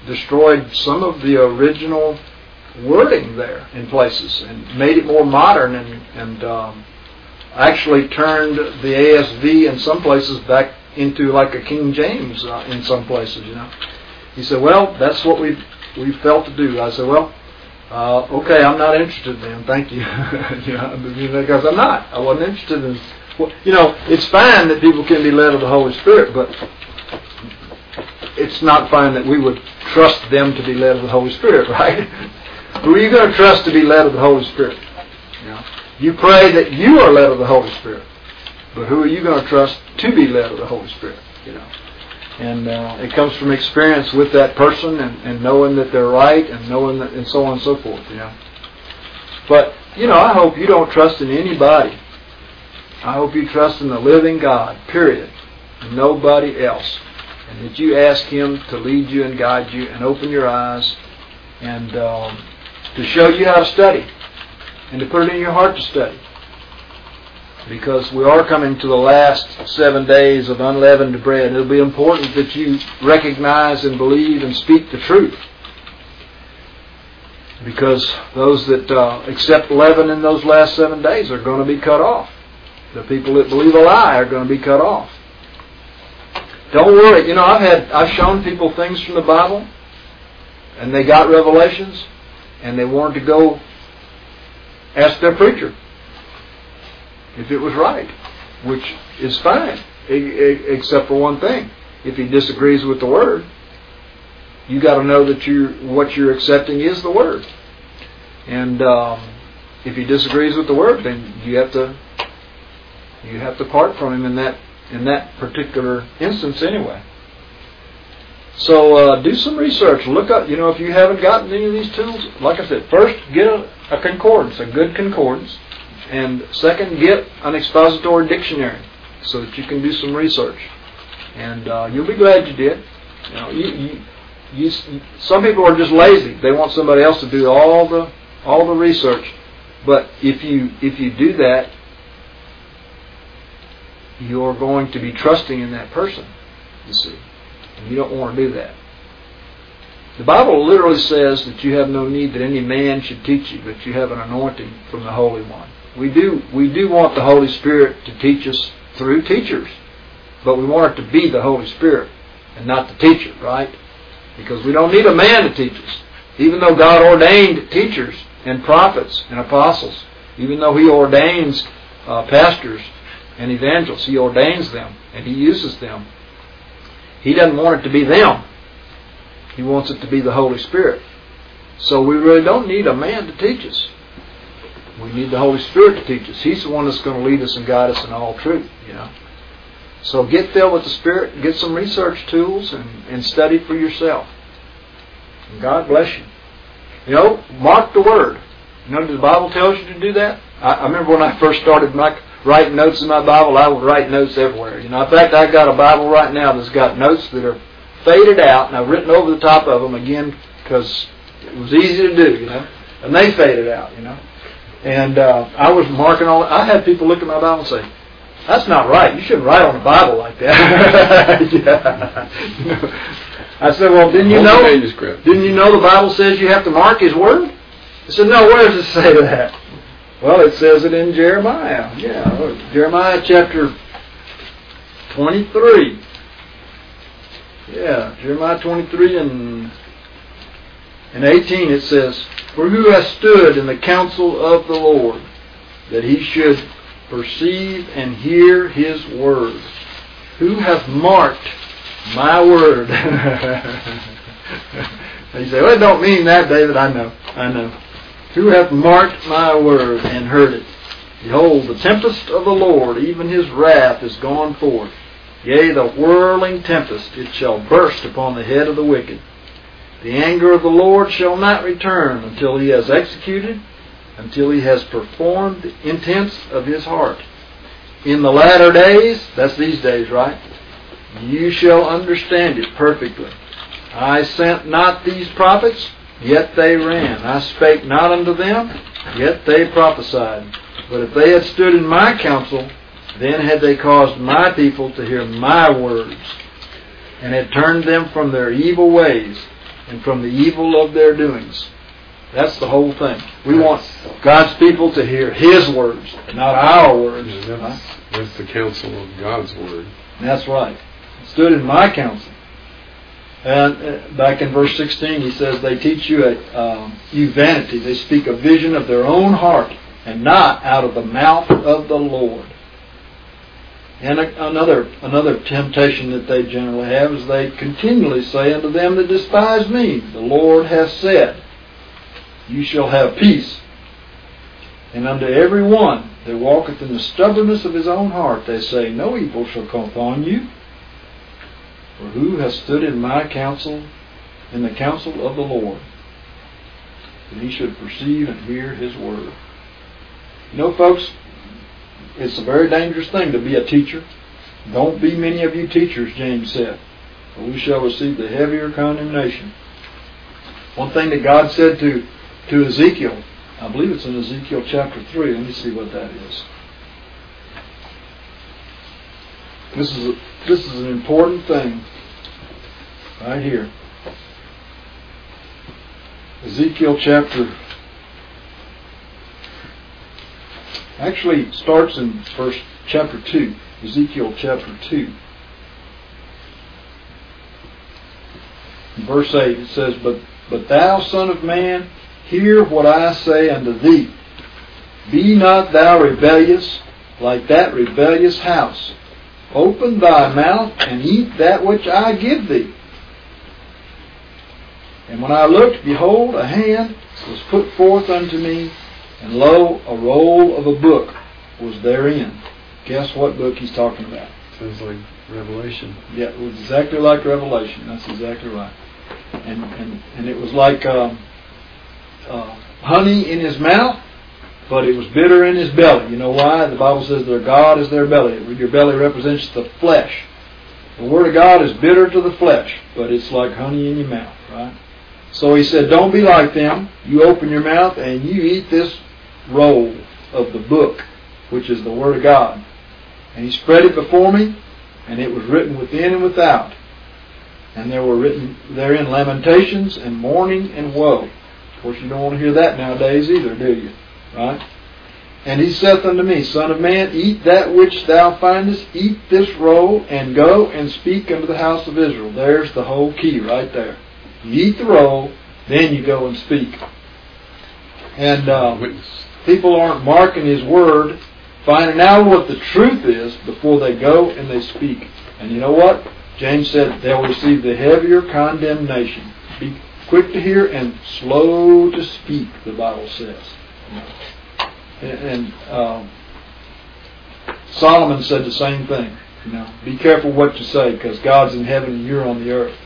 destroyed some of the original wording there in places and made it more modern, and, and um, actually turned the A S V in some places back into like a King James uh, in some places, you know. He said, well, that's what we we felt to do. I said, well, uh, okay, I'm not interested then, thank you. You know, because I'm not. I wasn't interested in, well, you know, it's fine that people can be led of the Holy Spirit, but it's not fine that we would trust them to be led of the Holy Spirit, right? Who are you going to trust to be led of the Holy Spirit? You know, you pray that you are led of the Holy Spirit, but who are you going to trust to be led of the Holy Spirit? You know, and uh, it comes from experience with that person, and, and knowing that they're right, and knowing that, and so on and so forth. You know, but you know, I hope you don't trust in anybody. I hope you trust in the living God. Period. And nobody else. And that you ask Him to lead you and guide you and open your eyes and um, to show you how to study and to put it in your heart to study. Because we are coming to the last seven days of unleavened bread. It'll be important that you recognize and believe and speak the truth. Because those that uh, accept leaven in those last seven days are going to be cut off. The people that believe a lie are going to be cut off. Don't worry. You know, I've had I've shown people things from the Bible, and they got revelations, and they wanted to go ask their preacher if it was right, which is fine, except for one thing. If he disagrees with the Word, you got to know that you what you're accepting is the Word. And um, if he disagrees with the Word, then you have to you have to part from him in that in that particular instance anyway. So uh, do some research. Look up, you know, if you haven't gotten any of these tools, like I said, first get a, a concordance, a good concordance, and second, get an expository dictionary so that you can do some research. And uh, you'll be glad you did. You know, you, you, you, some people are just lazy. They want somebody else to do all the all the research. But if you if you do that, you're going to be trusting in that person, you see. And you don't want to do that. The Bible literally says that you have no need that any man should teach you, but you have an anointing from the Holy One. We do we do want the Holy Spirit to teach us through teachers, but we want it to be the Holy Spirit and not the teacher, right? Because we don't need a man to teach us. Even though God ordained teachers and prophets and apostles, even though He ordains uh, pastors and evangelists, He ordains them and He uses them. He doesn't want it to be them. He wants it to be the Holy Spirit. So we really don't need a man to teach us. We need the Holy Spirit to teach us. He's the one that's going to lead us and guide us in all truth, you know. So get filled with the Spirit, get some research tools, and, and study for yourself. And God bless you. You know, mark the Word. You know, the Bible tells you to do that. I, I remember when I first started my, writing notes in my Bible, I would write notes everywhere. You know, in fact, I've got a Bible right now that's got notes that are faded out, and I've written over the top of them again because it was easy to do, you know. And they faded out, you know. And uh, I was marking all. I had people look at my Bible and say, "That's not right. You shouldn't write on the Bible like that." Yeah. You know, I said, "Well, didn't you know? Didn't you know the Bible says you have to mark His Word?" I said, "No. Where does it say that?" Well, it says it in Jeremiah. Yeah, Jeremiah chapter twenty-three. Yeah, Jeremiah twenty-three and and eighteen. It says, "For who has stood in the counsel of the Lord, that He should perceive and hear His word? Who hath marked my word?" You say, "Well, it don't mean that, David." I know, I know. "Who hath marked my word and heard it? Behold, the tempest of the Lord, even His wrath, is gone forth. Yea, the whirling tempest, it shall burst upon the head of the wicked. The anger of the Lord shall not return until He has executed, until He has performed the intents of His heart. In the latter days," that's these days, right? "you shall understand it perfectly. I sent not these prophets, yet they ran. I spake not unto them, yet they prophesied. But if they had stood in my counsel, then had they caused my people to hear my words, and had turned them from their evil ways, and from the evil of their doings. That's the whole thing. We want God's people to hear His words, not our words. Yeah, that's, right? that's the counsel of God's Word. That's right. It stood in my counsel. And uh, back in verse sixteen, he says, they teach you, a, um, you vanity. They speak a vision of their own heart, and not out of the mouth of the Lord. And a, another another temptation that they generally have is they continually say unto them that despise me, the Lord hath said, you shall have peace. And unto every one that walketh in the stubbornness of his own heart, they say, no evil shall come upon you. For who has stood in my counsel, in the counsel of the Lord, that he should perceive and hear his word? You know, folks, it's a very dangerous thing to be a teacher. Don't be many of you teachers, James said, or we shall receive the heavier condemnation. One thing that God said to, to Ezekiel, I believe it's in Ezekiel chapter three. Let me see what that is. This is a, this is an important thing right here. Ezekiel chapter actually starts in verse chapter two. Ezekiel chapter two. In verse eight it says, But but thou, son of man, hear what I say unto thee. Be not thou rebellious like that rebellious house. Open thy mouth and eat that which I give thee. And when I looked, behold, a hand was put forth unto me, and lo, a roll of a book was therein. Guess what book he's talking about? Sounds like Revelation. Yeah, it was exactly like Revelation. That's exactly right. And and, and it was like um, uh, honey in his mouth, but it was bitter in his belly. You know why? The Bible says their God is their belly. Your belly represents the flesh. The Word of God is bitter to the flesh, but it's like honey in your mouth, right? So he said, don't be like them. You open your mouth and you eat this roll of the book, which is the Word of God. And he spread it before me, and it was written within and without. And there were written therein lamentations and mourning and woe. Of course, you don't want to hear that nowadays either, do you? Right? And he saith unto me, Son of man, eat that which thou findest, eat this roll, and go and speak unto the house of Israel. There's the whole key right there. You eat the roll, then you go and speak. And uh, people aren't marking his word, finding out what the truth is before they go and they speak. And you know what? James said they'll receive the heavier condemnation. Be quick to hear and slow to speak, the Bible says. And, and uh, Solomon said the same thing. You know, be careful what you say, because God's in heaven and you're on the earth.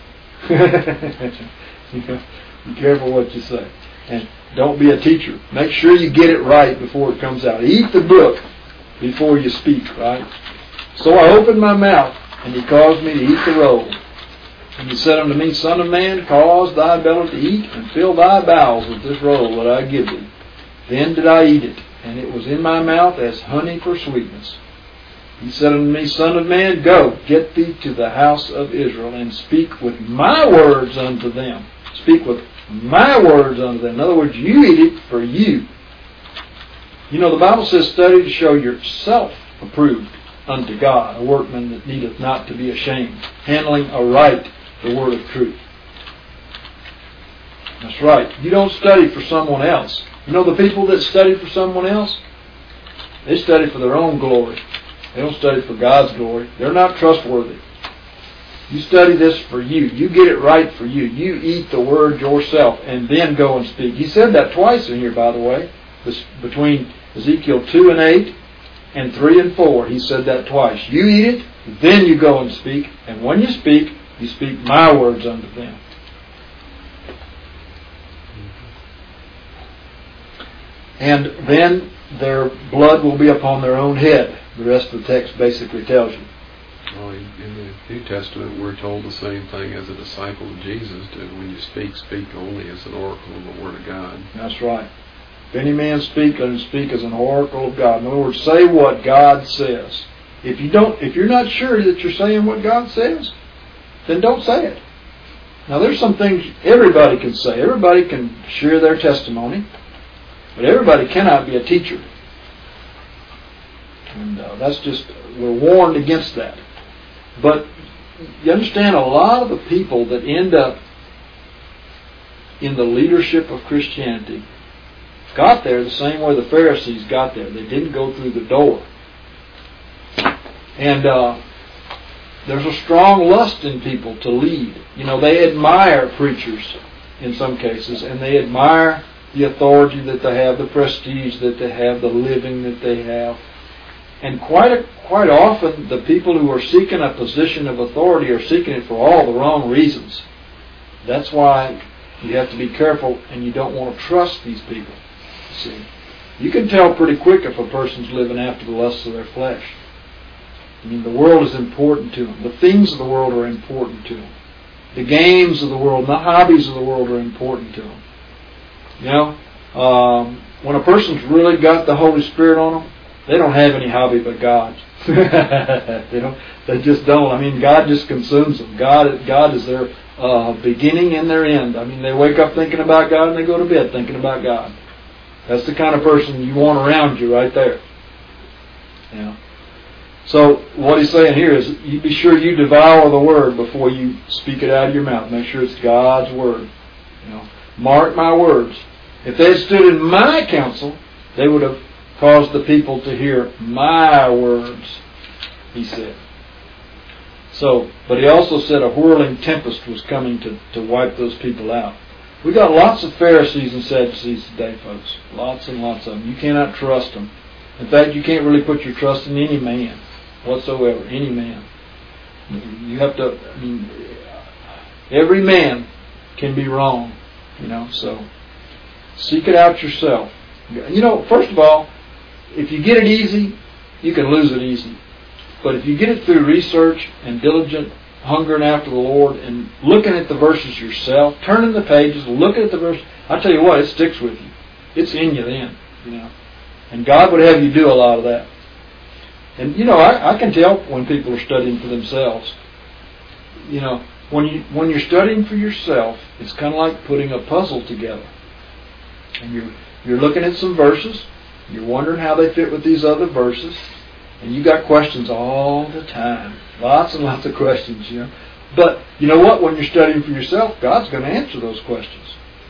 You know, be careful what you say. And don't be a teacher. Make sure you get it right before it comes out. Eat the book before you speak, right? So I opened my mouth, and he caused me to eat the roll. And he said unto me, Son of man, cause thy belly to eat, and fill thy bowels with this roll that I give thee. Then did I eat it, and it was in my mouth as honey for sweetness. He said unto me, Son of man, go, get thee to the house of Israel, and speak with my words unto them. Speak with my words unto them. In other words, you eat it for you. You know, the Bible says, study to show yourself approved unto God, a workman that needeth not to be ashamed, handling aright the word of truth. That's right. You don't study for someone else. You know, the people that study for someone else, they study for their own glory. They don't study for God's glory. They're not trustworthy. You study this for you. You get it right for you. You eat the word yourself and then go and speak. He said that twice in here, by the way. This, between Ezekiel two and eight and three and four. He said that twice. You eat it, then you go and speak. And when you speak, you speak my words unto them. And then their blood will be upon their own head. The rest of the text basically tells you. Well, in the New Testament, we're told the same thing as a disciple of Jesus did. When you speak, speak only as an oracle of the Word of God. That's right. If any man speak, let him speak as an oracle of God. In other words, say what God says. If you don't, if you're not sure that you're saying what God says, then don't say it. Now there's some things everybody can say. Everybody can share their testimony. But everybody cannot be a teacher. And uh, that's just, we're warned against that. But you understand, a lot of the people that end up in the leadership of Christianity got there the same way the Pharisees got there. They didn't go through the door. And uh, there's a strong lust in people to lead. You know, they admire preachers in some cases, and they admire the authority that they have, the prestige that they have, the living that they have. And quite a, quite often, the people who are seeking a position of authority are seeking it for all the wrong reasons. That's why you have to be careful, and you don't want to trust these people. See, you can tell pretty quick if a person's living after the lusts of their flesh. I mean, the world is important to them. The things of the world are important to them. The games of the world, the hobbies of the world are important to them. You know, um, when a person's really got the Holy Spirit on them, they don't have any hobby but God. they don't. They just don't. I mean, God just consumes them. God, God is their uh, beginning and their end. I mean, they wake up thinking about God and they go to bed thinking about God. That's the kind of person you want around you right there. You know. So what he's saying here is, you be sure you devour the word before you speak it out of your mouth. Make sure it's God's word. You know, mark my words. If they had stood in my counsel, they would have caused the people to hear my words, he said. So, but he also said a whirling tempest was coming to, to wipe those people out. We got lots of Pharisees and Sadducees today, folks. Lots and lots of them. You cannot trust them. In fact, you can't really put your trust in any man whatsoever. Any man. You have to, I mean, every man can be wrong, you know, so seek it out yourself. You know, first of all, if you get it easy, you can lose it easy. But if you get it through research and diligent hungering after the Lord and looking at the verses yourself, turning the pages, looking at the verses, I tell you what, it sticks with you. It's in you then, you know. And God would have you do a lot of that. And, you know, I, I can tell when people are studying for themselves. You know, when, you, when you're studying for yourself, it's kind of like putting a puzzle together. And you're, you're looking at some verses, you're wondering how they fit with these other verses, and you got questions all the time. Lots and lots of questions, you know. But, you know what? When you're studying for yourself, God's going to answer those questions.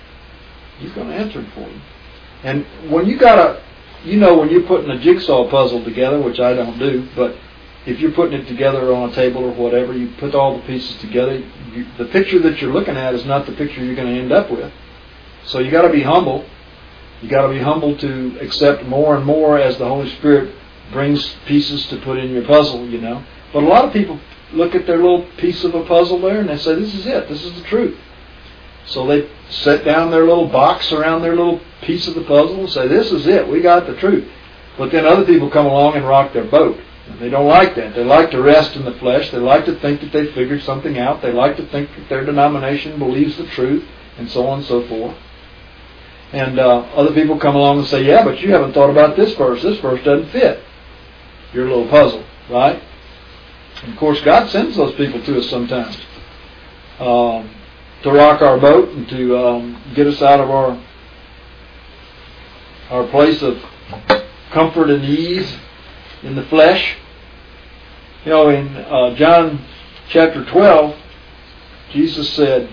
He's going to answer them for you. And when you got a, you know, when you're putting a jigsaw puzzle together, which I don't do, but if you're putting it together on a table or whatever, you put all the pieces together, you, the picture that you're looking at is not the picture you're going to end up with. So you got to be humble. You got to be humble to accept more and more as the Holy Spirit brings pieces to put in your puzzle, you know. But a lot of people look at their little piece of a puzzle there and they say, this is it, this is the truth. So they set down their little box around their little piece of the puzzle and say, this is it, we got the truth. But then other people come along and rock their boat. And they don't like that. They like to rest in the flesh. They like to think that they figured something out. They like to think that their denomination believes the truth, and so on and so forth. And uh, other people come along and say, yeah, but you haven't thought about this verse. This verse doesn't fit your little puzzle, right? And of course, God sends those people to us sometimes um, to rock our boat and to um, get us out of our our place of comfort and ease in the flesh. You know, in uh, John chapter twelve, Jesus said,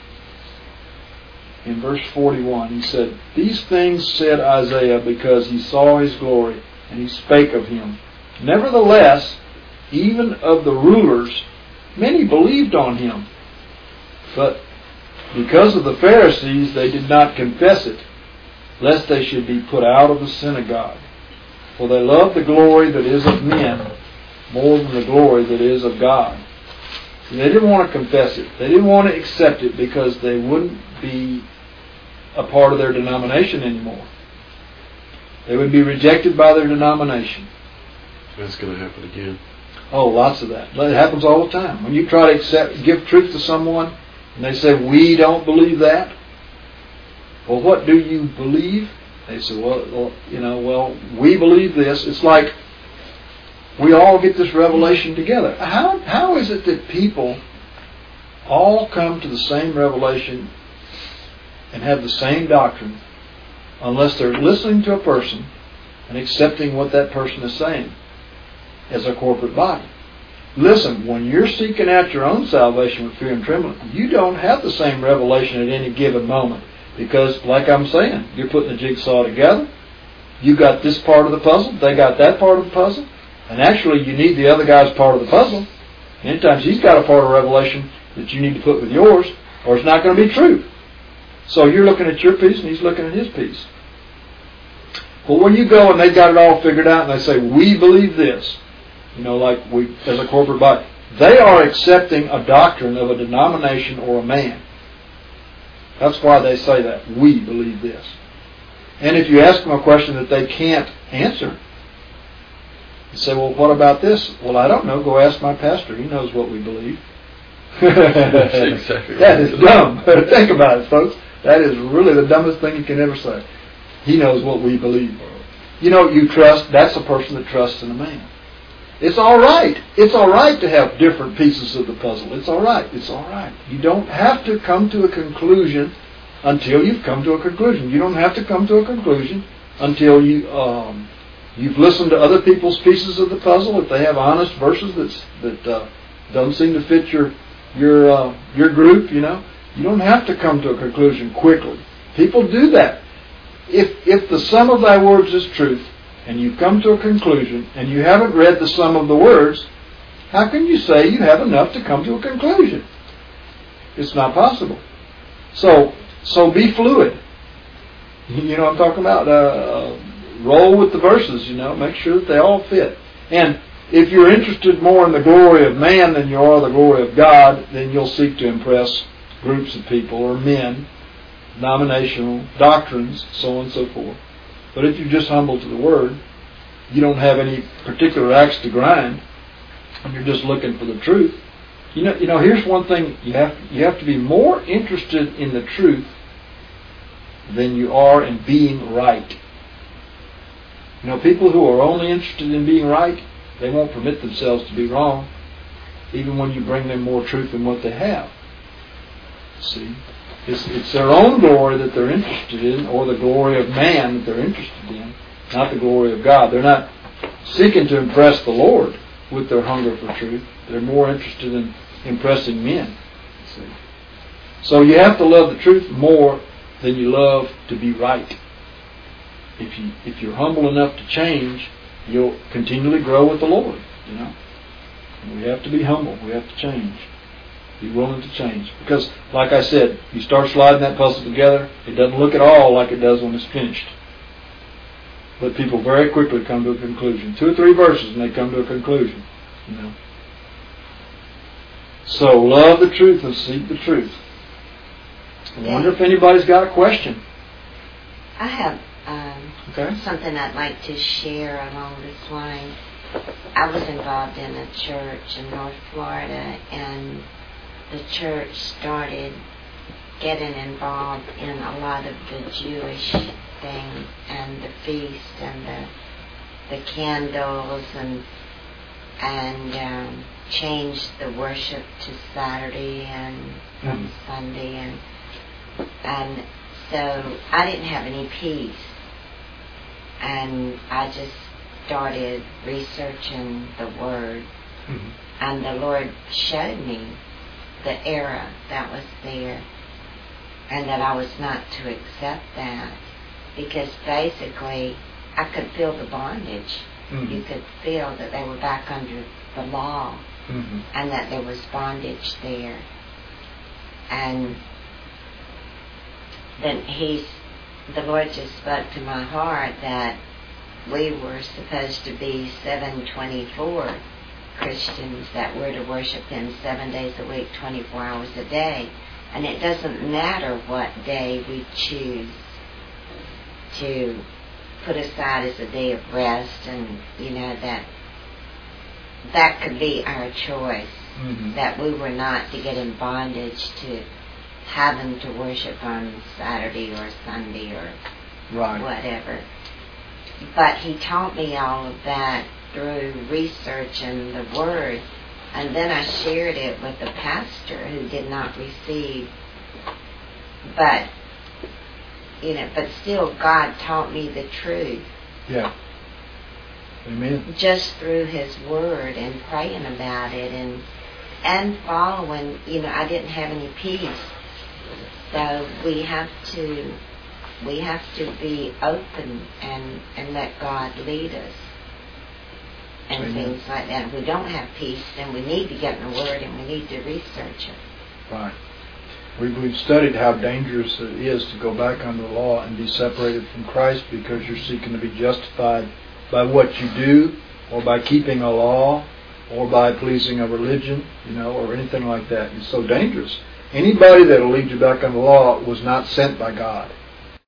in verse forty-one, he said, these things said Isaiah because he saw his glory, and he spake of him. Nevertheless, even of the rulers, many believed on him. But because of the Pharisees, they did not confess it, lest they should be put out of the synagogue. For they love the glory that is of men more than the glory that is of God. And they didn't want to confess it. They didn't want to accept it because they wouldn't be a part of their denomination anymore. They would be rejected by their denomination. That's going to happen again. Oh, lots of that. It happens all the time. When you try to accept, give truth to someone, and they say, we don't believe that. Well, what do you believe? They say, well, well, you know, well, we believe this. It's like we all get this revelation together. How how is it that people all come to the same revelation and have the same doctrine unless they're listening to a person and accepting what that person is saying as a corporate body. Listen, when you're seeking out your own salvation with fear and trembling, you don't have the same revelation at any given moment. Because, like I'm saying, you're putting the jigsaw together. You got this part of the puzzle, they got that part of the puzzle, and actually you need the other guy's part of the puzzle. Many times he's got a part of revelation that you need to put with yours, or it's not going to be true. So you're looking at your piece and he's looking at his piece. But when you go and they've got it all figured out and they say, we believe this, you know, like we as a corporate body, they are accepting a doctrine of a denomination or a man. That's why they say that. We believe this. And if you ask them a question that they can't answer, you say, well, what about this? Well, I don't know. Go ask my pastor. He knows what we believe. That's exactly right. That is dumb. Think about it, folks. That is really the dumbest thing you can ever say. He knows what we believe. You know, you trust, that's a person that trusts in a man. It's all right. It's all right to have different pieces of the puzzle. It's all right. It's all right. You don't have to come to a conclusion until you've come to a conclusion. You don't have to come to a conclusion until you, um, you've listened to other people's pieces of the puzzle. If they have honest verses that's, that uh, don't seem to fit your your uh, your group, you know, you don't have to come to a conclusion quickly. People do that. If if the sum of thy words is truth, and you've come to a conclusion, and you haven't read the sum of the words, how can you say you have enough to come to a conclusion? It's not possible. So, so be fluid. You know what I'm talking about? Uh, roll with the verses, you know, make sure that they all fit. And if you're interested more in the glory of man than you are the glory of God, then you'll seek to impress groups of people or men, denominational doctrines, so on and so forth. But if you're just humble to the Word, you don't have any particular axe to grind, and you're just looking for the truth. You know, you know. Here's one thing: you have you have to be more interested in the truth than you are in being right. You know, people who are only interested in being right, they won't permit themselves to be wrong, even when you bring them more truth than what they have. See? It's, it's their own glory that they're interested in, or the glory of man that they're interested in, not the glory of God. They're not seeking to impress the Lord with their hunger for truth. They're more interested in impressing men. See? So you have to love the truth more than you love to be right. If you if you're humble enough to change, you'll continually grow with the Lord. You know, and we have to be humble. We have to change. Be willing to change. Because, like I said, you start sliding that puzzle together, it doesn't look at all like it does when it's finished. But people very quickly come to a conclusion. Two or three verses and they come to a conclusion. You know. So, love the truth and seek the truth. I wonder if anybody's got a question. I have um, okay. something I'd like to share along this line. I was involved in a church in North Florida, and the church started getting involved in a lot of the Jewish things and the feast and the the candles and and um, changed the worship to Saturday and from mm-hmm. Sunday and and so I didn't have any peace, and I just started researching the Word, mm-hmm. and the Lord showed me the error that was there, and that I was not to accept that, because basically I could feel the bondage. Mm-hmm. You could feel that they were back under the law, mm-hmm. and that there was bondage there. And then he's, the Lord just spoke to my heart that we were supposed to be seven twenty-four Christians, that we're to worship Him seven days a week, twenty-four hours a day. And it doesn't matter what day we choose to put aside as a day of rest, and you know that that could be our choice, mm-hmm. that we were not to get in bondage to having to worship on Saturday or Sunday or right. whatever. But He taught me all of that through research in the Word, and then I shared it with the pastor who did not receive. But, you know, but still God taught me the truth. Yeah. Amen. Just through His Word and praying about it and and following, you know, I didn't have any peace. So we have to we have to be open and, and let God lead us. And Amen. things like that. If we don't have peace, then we need to get in the Word and we need to research it. Right. We've, we've studied how dangerous it is to go back under the law and be separated from Christ because you're seeking to be justified by what you do or by keeping a law or by pleasing a religion, you know, or anything like that. It's so dangerous. Anybody that will lead you back under the law was not sent by God.